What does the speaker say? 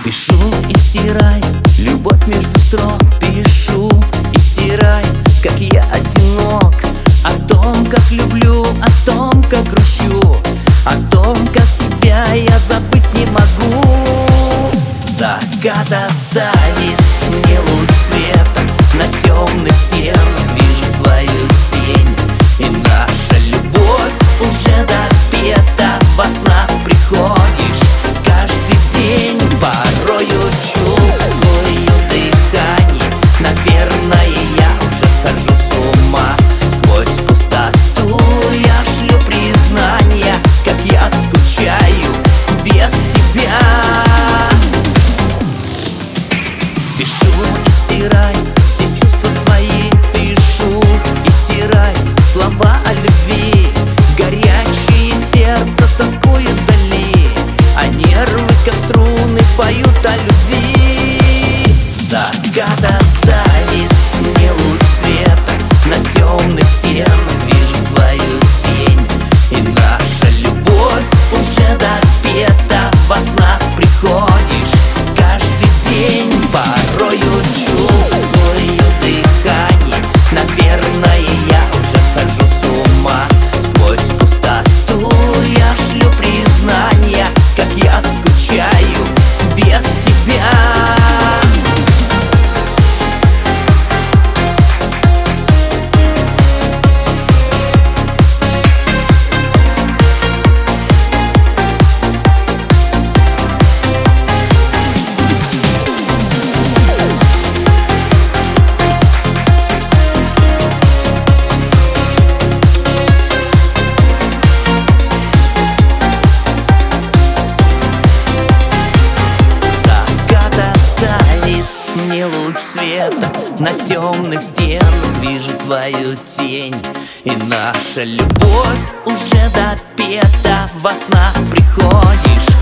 Пишу и стирай любовь между строк. Пишу и стирай, как я одинок. О том, как люблю, о том, как грущу, о том, как тебя я забыть не могу. Закат оставит мне луч света на темных стенах. Вижу твою тень, и наша любовь уже допета. Во снах приходишь каждый день. Порою чувствую дыхание, наверное, я уже схожу с ума. Сквозь пустоту я шлю признания, как я скучаю без тебя. Пишу и стирай все чувства свои. Пишу и стирай слова о любви. Горячее сердце тоскует вдали, а нервы, как струны, поют о любви. Закат оставит мне луч света на темных стенах. Вижу твою тень, и наша любовь уже допета. Во снах приходишь каждый день. Порою чувствую дыхание, наверное, я уже схожу с ума. Сквозь пустоту я шлю признания, как я скучаю без тебя. Мне луч света на темных стенах. Вижу твою тень, и наша любовь уже допета. Во снах приходишь